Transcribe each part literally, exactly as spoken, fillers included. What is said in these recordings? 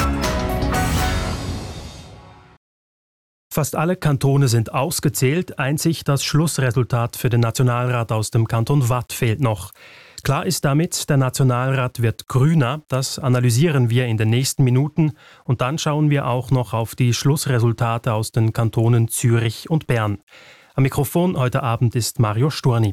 Fast alle Kantone sind ausgezählt, einzig das Schlussresultat für den Nationalrat aus dem Kanton Waadt fehlt noch. Klar ist damit, der Nationalrat wird grüner, das analysieren wir in den nächsten Minuten und dann schauen wir auch noch auf die Schlussresultate aus den Kantonen Zürich und Bern. Am Mikrofon heute Abend ist Mario Sturni.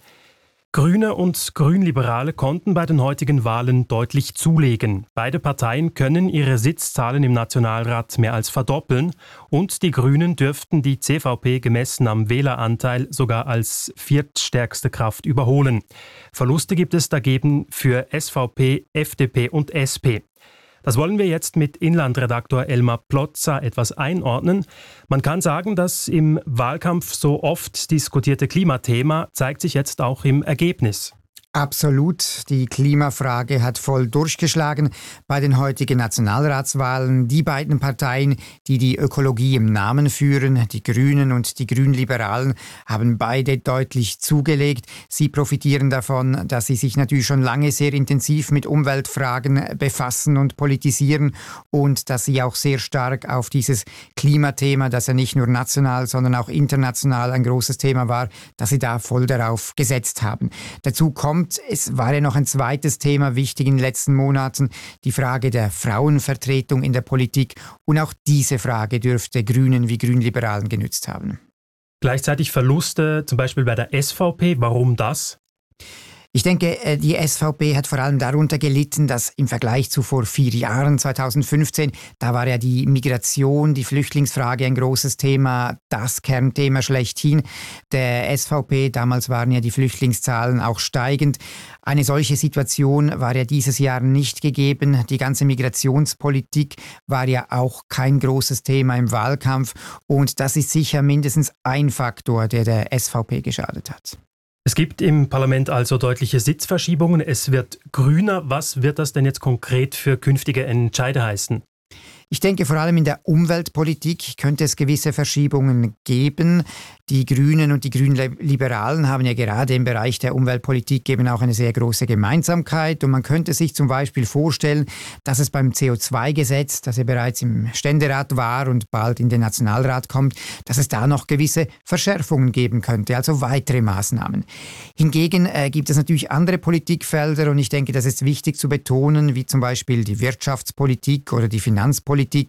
Grüne und Grünliberale konnten bei den heutigen Wahlen deutlich zulegen. Beide Parteien können ihre Sitzzahlen im Nationalrat mehr als verdoppeln und die Grünen dürften die C V P gemessen am Wähleranteil sogar als viertstärkste Kraft überholen. Verluste gibt es dagegen für S V P, F D P und S P. Das wollen wir jetzt mit Inlandredaktor Elmar Plotza etwas einordnen. Man kann sagen, das im Wahlkampf so oft diskutierte Klimathema zeigt sich jetzt auch im Ergebnis. Absolut. Die Klimafrage hat voll durchgeschlagen bei den heutigen Nationalratswahlen. Die beiden Parteien, die die Ökologie im Namen führen, die Grünen und die Grünliberalen, haben beide deutlich zugelegt. Sie profitieren davon, dass sie sich natürlich schon lange sehr intensiv mit Umweltfragen befassen und politisieren und dass sie auch sehr stark auf dieses Klimathema, das ja nicht nur national, sondern auch international ein großes Thema war, dass sie da voll darauf gesetzt haben. Dazu kommt, es war ja noch ein zweites Thema wichtig in den letzten Monaten, die Frage der Frauenvertretung in der Politik. Und auch diese Frage dürfte Grünen wie Grünliberalen genützt haben. Gleichzeitig Verluste, zum Beispiel bei der S V P. Warum das? Ich denke, die S V P hat vor allem darunter gelitten, dass im Vergleich zu vor vier Jahren, zweitausendfünfzehn, da war ja die Migration, die Flüchtlingsfrage ein großes Thema, das Kernthema schlechthin. Der S V P, damals waren ja die Flüchtlingszahlen auch steigend. Eine solche Situation war ja dieses Jahr nicht gegeben. Die ganze Migrationspolitik war ja auch kein großes Thema im Wahlkampf. Und das ist sicher mindestens ein Faktor, der der S V P geschadet hat. Es gibt im Parlament also deutliche Sitzverschiebungen. Es wird grüner. Was wird das denn jetzt konkret für künftige Entscheide heißen? Ich denke, vor allem in der Umweltpolitik könnte es gewisse Verschiebungen geben. Die Grünen und die Grünliberalen haben ja gerade im Bereich der Umweltpolitik eben auch eine sehr große Gemeinsamkeit. Und man könnte sich zum Beispiel vorstellen, dass es beim C O zwei Gesetz, das ja bereits im Ständerat war und bald in den Nationalrat kommt, dass es da noch gewisse Verschärfungen geben könnte, also weitere Maßnahmen. Hingegen äh, gibt es natürlich andere Politikfelder und ich denke, das ist wichtig zu betonen, wie zum Beispiel die Wirtschaftspolitik oder die Finanzpolitik. Politik.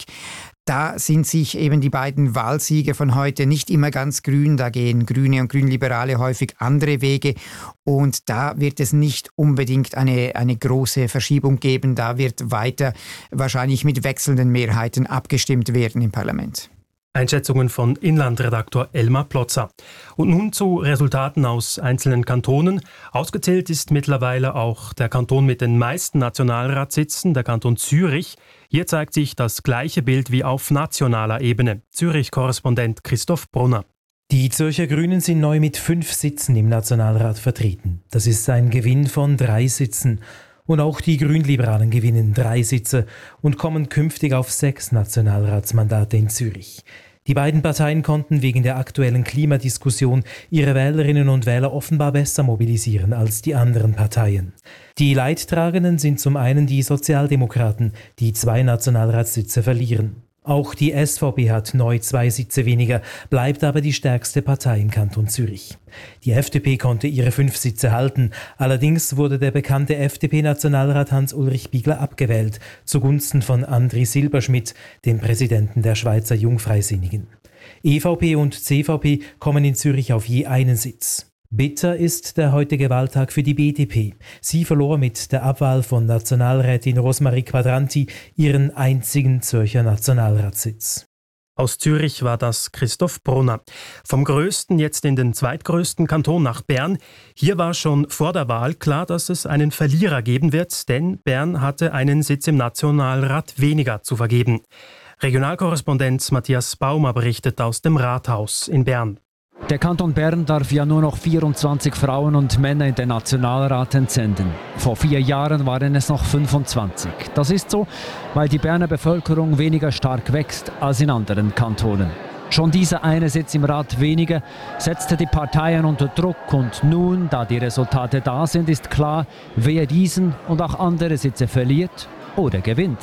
Da sind sich eben die beiden Wahlsieger von heute nicht immer ganz grün. Da gehen Grüne und Grünliberale häufig andere Wege. Und da wird es nicht unbedingt eine, eine große Verschiebung geben. Da wird weiter wahrscheinlich mit wechselnden Mehrheiten abgestimmt werden im Parlament. Einschätzungen von Inlandredaktor Elmar Plotza. Und nun zu Resultaten aus einzelnen Kantonen. Ausgezählt ist mittlerweile auch der Kanton mit den meisten Nationalratssitzen, der Kanton Zürich. Hier zeigt sich das gleiche Bild wie auf nationaler Ebene. Zürich-Korrespondent Christoph Brunner. Die Zürcher Grünen sind neu mit fünf Sitzen im Nationalrat vertreten. Das ist ein Gewinn von drei Sitzen. Und auch die Grünliberalen gewinnen drei Sitze und kommen künftig auf sechs Nationalratsmandate in Zürich. Die beiden Parteien konnten wegen der aktuellen Klimadiskussion ihre Wählerinnen und Wähler offenbar besser mobilisieren als die anderen Parteien. Die Leidtragenden sind zum einen die Sozialdemokraten, die zwei Nationalratssitze verlieren. Auch die S V P hat neu zwei Sitze weniger, bleibt aber die stärkste Partei im Kanton Zürich. Die F D P konnte ihre fünf Sitze halten, allerdings wurde der bekannte F D P-Nationalrat Hans-Ulrich Bigler abgewählt, zugunsten von Andri Silberschmidt, dem Präsidenten der Schweizer Jungfreisinnigen. E V P und C V P kommen in Zürich auf je einen Sitz. Bitter ist der heutige Wahltag für die B D P. Sie verlor mit der Abwahl von Nationalrätin Rosmarie Quadranti ihren einzigen Zürcher Nationalratssitz. Aus Zürich war das Christoph Brunner. Vom größten jetzt in den zweitgrößten Kanton nach Bern. Hier war schon vor der Wahl klar, dass es einen Verlierer geben wird, denn Bern hatte einen Sitz im Nationalrat weniger zu vergeben. Regionalkorrespondent Matthias Baumer berichtet aus dem Rathaus in Bern. Der Kanton Bern darf ja nur noch vierundzwanzig Frauen und Männer in den Nationalrat entsenden. Vor vier Jahren waren es noch fünfundzwanzig. Das ist so, weil die Berner Bevölkerung weniger stark wächst als in anderen Kantonen. Schon dieser eine Sitz im Rat weniger setzte die Parteien unter Druck und nun, da die Resultate da sind, ist klar, wer diesen und auch andere Sitze verliert oder gewinnt.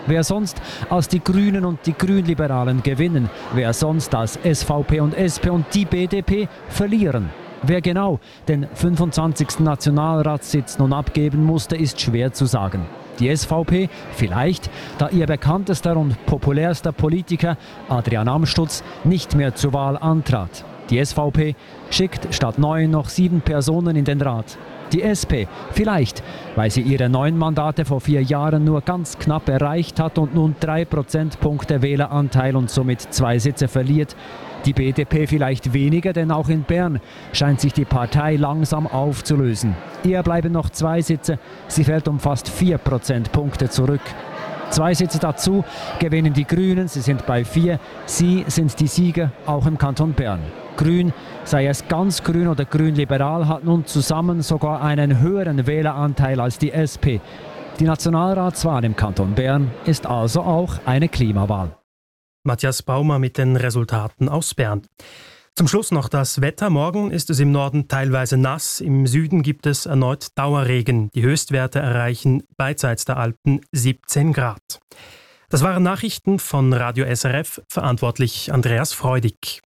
Wer sonst als die Grünen und die Grünliberalen gewinnen? Wer sonst als S V P und S P und die B D P verlieren? Wer genau den fünfundzwanzigsten Nationalratssitz nun abgeben musste, ist schwer zu sagen. Die S V P vielleicht, da ihr bekanntester und populärster Politiker Adrian Amstutz nicht mehr zur Wahl antrat. Die S V P schickt statt neun noch sieben Personen in den Rat. Die S P vielleicht, weil sie ihre neun Mandate vor vier Jahren nur ganz knapp erreicht hat und nun drei Prozentpunkte Wähleranteil und somit zwei Sitze verliert. Die B D P vielleicht weniger, denn auch in Bern scheint sich die Partei langsam aufzulösen. Ihr bleiben noch zwei Sitze, sie fällt um fast vier Prozentpunkte zurück. Zwei Sitze dazu gewinnen die Grünen, sie sind bei vier. Sie sind die Sieger, auch im Kanton Bern. Grün, sei es ganz grün oder grün-liberal, hat nun zusammen sogar einen höheren Wähleranteil als die S P. Die Nationalratswahl im Kanton Bern ist also auch eine Klimawahl. Matthias Baumer mit den Resultaten aus Bern. Zum Schluss noch das Wetter. Morgen ist es im Norden teilweise nass. Im Süden gibt es erneut Dauerregen. Die Höchstwerte erreichen beidseits der Alpen siebzehn Grad. Das waren Nachrichten von Radio S R F, verantwortlich Andreas Freudig.